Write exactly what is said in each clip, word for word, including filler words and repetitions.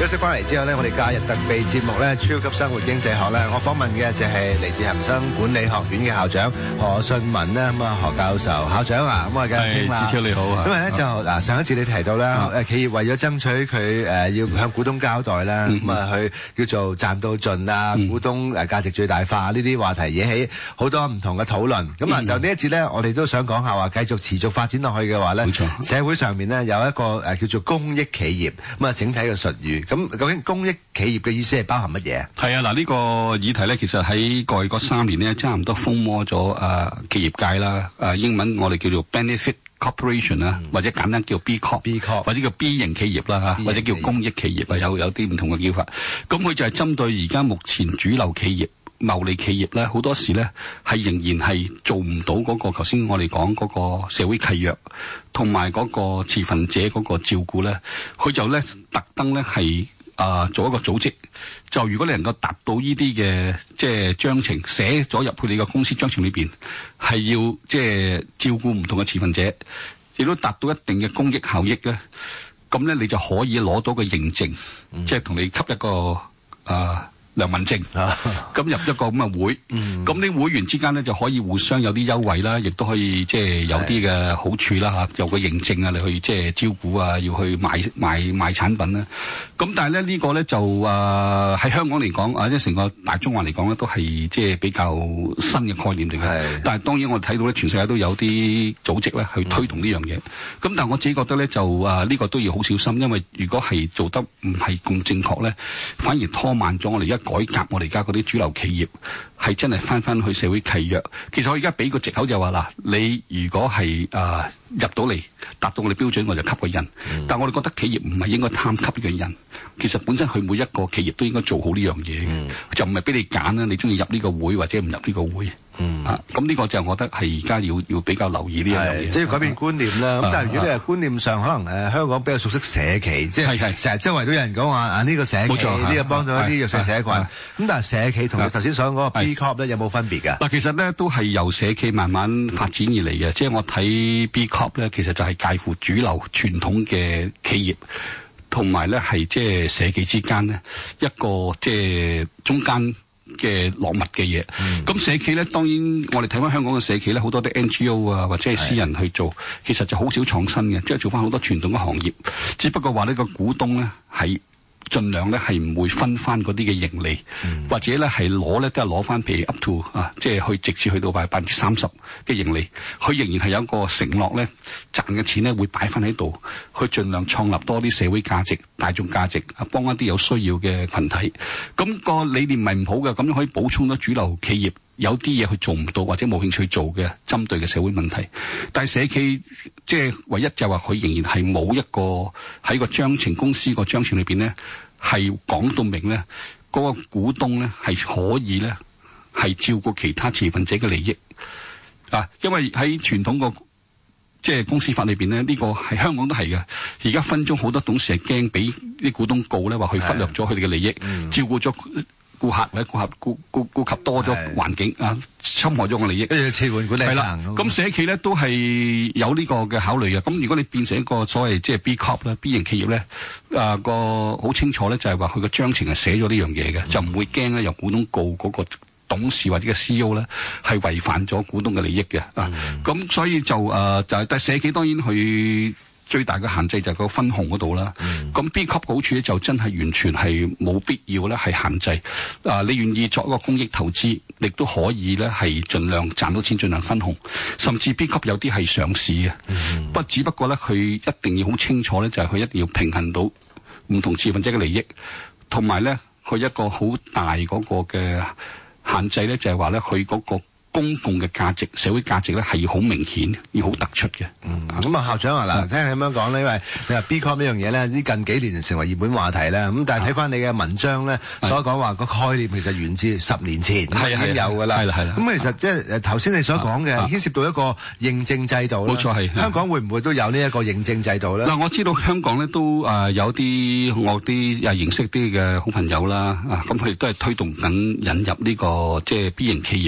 休息翻嚟之後呢，我哋假日特備節目呢，超級生活經濟學呢，我訪問嘅就係嚟自恒生管理學院嘅校長何順文啦。咁啊，何教授，校長啊，咁我哋繼續傾啦。 志超你好啊。 因為咧就嗱，上一次你提到咧，誒企業為咗爭取佢誒要向股東交代啦，咁啊去叫做賺到盡啊，股東誒價值最大化呢啲話題惹起好多唔同嘅討論。咁啊，就呢一節咧，我哋都想講下話，繼續持續發展落去嘅話咧，冇錯，社會上面咧有一個誒叫做公益企業，咁啊整體嘅術語。咁究竟公益企業嘅意思係包含乜嘢？ 係啊，嗱呢個議題咧，其實喺過去嗰三年咧，差唔多風魔咗誒企業界啦。誒英文我哋叫做 benefit corporation 啦、嗯，或者簡單叫 B Corp，B Corp 或者叫 B 型企業啦嚇，或者叫公益企業啊，有有啲唔同嘅叫法。咁佢就係針對而家目前主流企業、牟利企業咧，好多時咧係仍然係做唔到嗰、那個頭先我哋講嗰個社會契約同埋嗰個持份者嗰個照顧咧，佢就咧特登咧係啊做一個組織。就如果你能夠達到呢啲嘅即係章程寫咗入去你個公司章程裏邊，係要即係照顧唔同嘅持份者，亦都達到一定嘅公益效益咧，咁咧你就可以攞到個認證，嗯、即係同你給一個啊。呃良民證啊，咁入一個咁嘅會，咁、嗯、啲會員之間咧就可以互相有啲優惠啦，亦都可以即係有啲嘅好處啦嚇，有個認證啊，你去即係招股啊，要去賣賣賣產品啦。咁但係咧呢個咧就誒喺、呃、香港嚟講啊，即係成個大中華嚟講咧都係即係比較新嘅概念嚟嘅。但係當然我哋睇到咧，全世界都有啲組織咧去推動呢樣嘢。咁、嗯、但係我自己覺得咧就誒呢、呃呢個都要好小心，因為如果係做得唔係咁正確咧，反而拖慢咗我哋一改革我哋而家嗰啲主流企業係真係翻翻去社會契約。其實我而家俾個藉口就話嗱，你如果係誒、呃、入到嚟達到我哋標準，我就給個人。嗯、但係我哋覺得企業唔係應該貪給呢個人。其實本身佢每一個企業都應該做好呢樣嘢嘅，嗯、就唔係俾你揀啦。你中意入呢個會或者唔入呢個會。嗯啊，咁呢個就我覺得係而家要要比較留意呢樣嘢， 即係改變觀念啦。咁、啊、但係如果你係觀念上，可能誒、呃、香港比較熟悉社企，即係成日周圍都有人講話啊呢、呢個社企，呢、呢個幫咗一啲弱勢社群。咁但係社企同你頭先所講嗰個 B Corp 咧有冇分別㗎？嗱， 其實咧都係由社企慢慢發展而嚟嘅。即係我睇 B Corp 咧，其實就係介乎主流傳統嘅企業同埋咧係即係社企之間咧一個即係中間嘅落物嘅嘢，咁、嗯、社企咧，當然我哋睇翻香港嘅社企咧，好多啲 N G O 啊，或者係私人去做，其實就好少創新嘅，即係做翻好多傳統嘅行業，只不過話呢個股東咧係盡量咧係唔會分翻嗰啲嘅盈利，嗯、或者咧係攞咧都係攞翻譬如 up to 啊，即係去直接去到百百分之三十嘅盈利，佢仍然係有一個承諾咧，賺嘅錢咧會擺翻喺度，去盡量創立多啲社會價值、大眾價值，啊幫一啲有需要嘅群體。咁、個理念唔係唔好嘅，咁樣可以補充到主流企業有啲嘢佢做唔到或者冇興趣做嘅針對嘅社會問題。但係社企即係唯一就話佢仍然係冇一個喺個章程公司個章程裏邊咧係講到明咧嗰、嗰個股東咧係可以咧係照顧其他持份者嘅利益啊，因為喺傳統個即係公司法裏邊咧呢、呢個係香港都係嘅。而家分中好多董事係驚俾啲股東告咧，話佢忽略咗佢哋嘅利益，嗯、照顧咗顧客或者顧客顧顧顧及多咗環境啊，侵害咗我利益，跟住切換管理層。係啦，咁社企咧都係有呢個嘅考慮嘅。咁如果你變成一個所謂即係 B Corp 啦 B 型企業咧，啊個好清楚咧就係話佢個章程係寫咗呢樣嘢嘅，嗯、就唔會驚咧由股東告嗰個董事或者嘅 C E O 咧係違反咗股東嘅利益嘅、嗯、啊。咁所以就誒、呃、就係但係社企當然佢最大嘅限制就係個分紅嗰度啦。咁、嗯、B Corp 好處咧就真係完全係冇必要咧係限制。啊，你願意作一個公益投資，亦都可以咧係盡量賺到錢，盡量分紅。甚至 B Corp 有啲係上市嘅，不、嗯、只不過咧佢一定要好清楚咧，就係、是、佢一定要平衡到唔同持份者嘅利益，同埋咧佢一個好大嗰個嘅限制咧，就係話咧佢嗰個公共嘅價值、社會價值咧係要好明顯、要好突出嘅。嗯， 咁啊，校長啊，嗱，聽你咁樣講咧，因為你話 B Corp 呢樣嘢咧，呢近幾年成為熱門話題咧。咁但係睇翻你嘅文章咧，所講話個概念其實源自十年前已經有㗎啦。係啦係啦。咁其實即係誒頭先你所講嘅牽涉到一個認證制度。冇錯係。香港會唔會都有呢一個認證制度咧？嗱， 我知道香港咧都誒有啲我啲誒認識啲嘅好朋友啦，啊咁佢哋都係推動緊引入呢個即係 B 型企業嘅。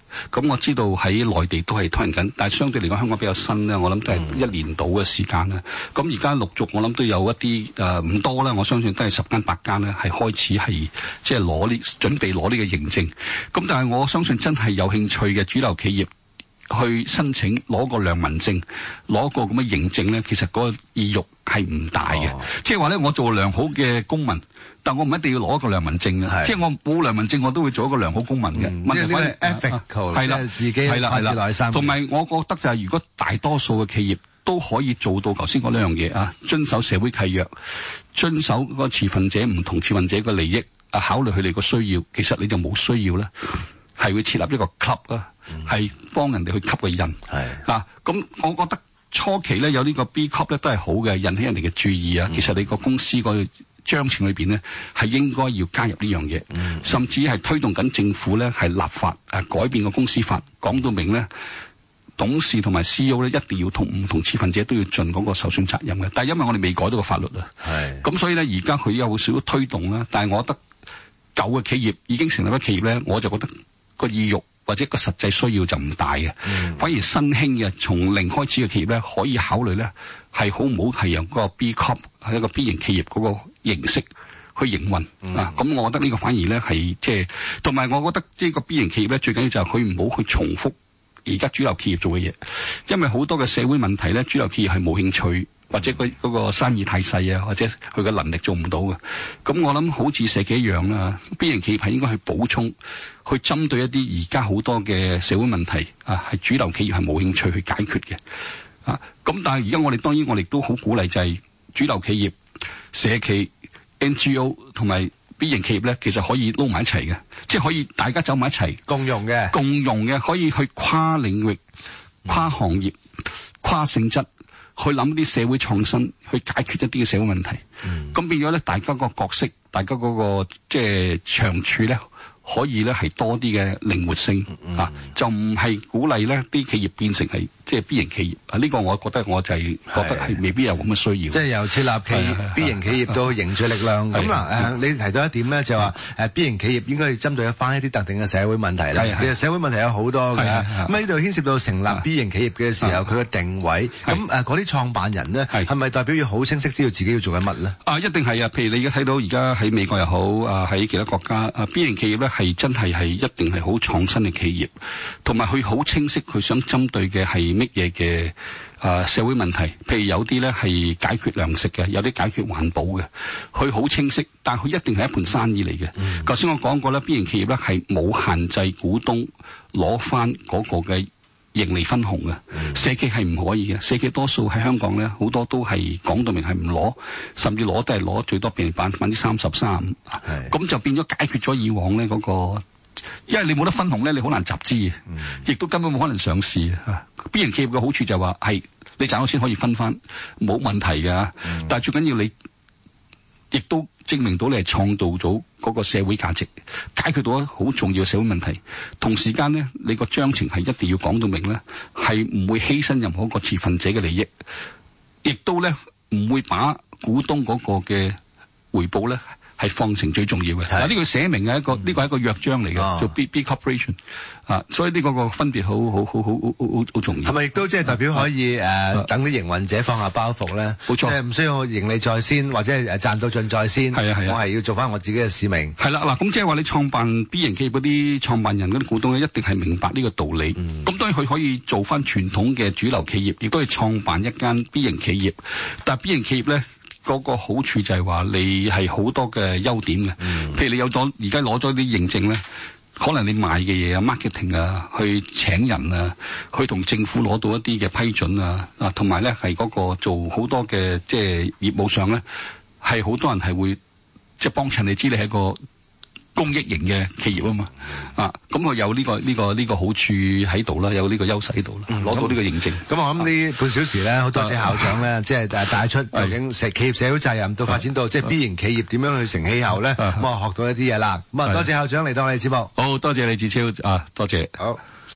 咁我知道喺內地都係推行緊，但係相對嚟講香港比較新咧，我諗都係一年到嘅時間啦。咁而家陸續我諗都有一啲誒唔多啦，我相信都係十間八間咧係開始係即係攞呢準備攞呢個認證。咁但係我相信真係有興趣嘅主流企業去申請攞個良民證，攞個咁嘅認證咧，其實嗰個意欲係唔大嘅。哦、即係話咧，我做良好嘅公民，但我唔一定要攞一個良民證嘅。即係我冇良民證，我都會做一個良好公民嘅。 嗯、 問題係 ethical， 係啦， 自己係啦，係啦， 同埋我覺得就係如果大多數嘅企業都可以做到頭先嗰兩樣嘢啊，遵守社會契約，遵守嗰個持份者唔同持份者嘅利益啊，考慮佢哋個需要，其實你就冇需要咧。係會設立一個 club 啊，係幫人哋去吸嘅人。係嗱，咁我覺得初期咧有呢個 B club 咧都係好嘅，引起人哋嘅注意啊。嗯、其實你個公司個章程裏邊咧係應該要加入呢樣嘢，嗯、甚至係推動緊政府咧係立法誒改變個公司法，講到明咧董事同埋 C E O 咧一定要同唔同持份者都要盡嗰個受損責任嘅。但係因為我哋未改到個法律啊，係咁所以咧而家佢有少少推動啦。但係我覺得舊嘅企業已經成立咗企業咧，我就覺得個意欲或者個實際需要就唔大嘅，嗯、反而新興嘅從零開始嘅企業咧，可以考慮咧係好唔好係用嗰個 B Corp 係一個 B 型企業嗰個形式去營運、嗯、啊。咁我覺得呢個反而咧係即係，同埋我覺得呢個 B 型企業咧最緊要就係佢唔好去重複而家主流企業做嘅嘢，因為好多嘅社會問題咧，主流企業係冇興趣。或者佢嗰個生意太細啊，或者佢嘅能力做唔到嘅，咁我諗好似社企一樣啦。B 型企業係應該去補充，去針對一啲而家好多嘅社會問題啊，係主流企業係冇興趣去解決嘅啊。咁但係而家我哋當然我哋都好鼓勵就係主流企業、社企、N G O 同埋 B 型企業咧，其實可以撈埋一齊嘅，即係可以大家走埋一齊共用嘅， 共用嘅可以去跨領域、跨行業、跨性質。去諗啲社會創新，去解決一啲嘅社會問題。咁、嗯、變咗咧，大家個角色，大家嗰、那個即係長處咧，可以咧係多啲嘅靈活性、嗯、啊，就唔係鼓勵咧啲企業變成係即係 B 型企業啊。呢、這個我覺得我就係覺得係未必有咁嘅需要。即係由設立企業 B 型企業到凝聚力量。咁嗱誒，你提到一點咧，就話誒 B 型企業應該要針對一翻一啲特定嘅社會問題啦。其實社會問題有好多嘅。咁喺呢度牽涉到成立 B 型企業嘅時候，佢嘅定位，咁誒嗰啲創辦人咧，係咪代表要好清晰知道自己要做緊乜咧？啊，一定係啊！譬如你而家睇到而家喺美國又好啊，喺其他國家啊 ，B 型企業咧係真係係一定係好創新嘅企業，同埋佢好清晰佢想針對嘅係乜嘢嘅啊社會問題。譬如有啲咧係解決糧食嘅，有啲解決環保嘅，佢好清晰，但係佢一定係一盤生意嚟嘅。頭先、嗯、我講過咧 ，B 型企業咧係冇限制股東攞翻嗰個嘅盈利分紅嘅，嗯、社企係唔可以嘅。社企多數喺香港咧，好多都係講到明係唔攞，甚至攞都係攞最多變百分之三十三五，咁就變咗解決咗以往咧嗰、嗰個，因為你冇得分紅咧，你好難集資，亦、嗯、都根本冇可能上市啊。B 型企業嘅好處就係話係你賺咗先可以分翻，冇問題嘅，嗯、但係最緊要你亦都證明到你係創造咗嗰個社會價值，解決到好重要嘅社會問題。同時間咧，你個章程係一定要講到明咧，係唔會犧牲任何一個持份者嘅利益，亦都咧唔會把股東嗰個嘅回報咧係放成最重要嘅。嗱，呢個寫明嘅一個，呢個係一個約章嚟嘅，哦、做 B B Corporation 啊，所以呢個個分別好好好好好好好重要。係咪亦都即係代表可以誒、啊呃、等啲營運者放下包袱咧？冇錯，即係唔需要盈利在先，或者係誒賺到盡在先。係啊係啊，我係要做翻我自己嘅使命。係啦嗱，咁即係話你創辦 B 型企業嗰啲創辦人嗰啲股東咧，一定係明白呢個道理。咁、嗯、當然佢可以做翻傳統嘅主流企業，亦都係創辦一間 B 型企業。但係 B 型企業咧，嗰個好處就係話你係好多嘅優點嘅，嗯、譬如你有咗而家攞咗啲認證咧，可能你賣嘅嘢啊、marketing 啊、去請人啊、去同政府攞到一啲嘅批准啊，啊，同埋咧係嗰個做好多嘅即係業務上咧，係好多人係會即係幫襯你，知你係一個公益型嘅企業啊嘛，啊，咁佢有呢個呢個呢個好處喺度啦，有呢個優勢喺度啦，攞到呢個認證。咁我諗呢半小時咧，好多謝校長咧，即係誒帶出究竟社企業社會責任到發展到即係 B 型企業點樣去成氣候咧，咁我學到一啲嘢啦。咁啊，多謝校長嚟到我哋節目。好多謝李志超啊，多謝。好。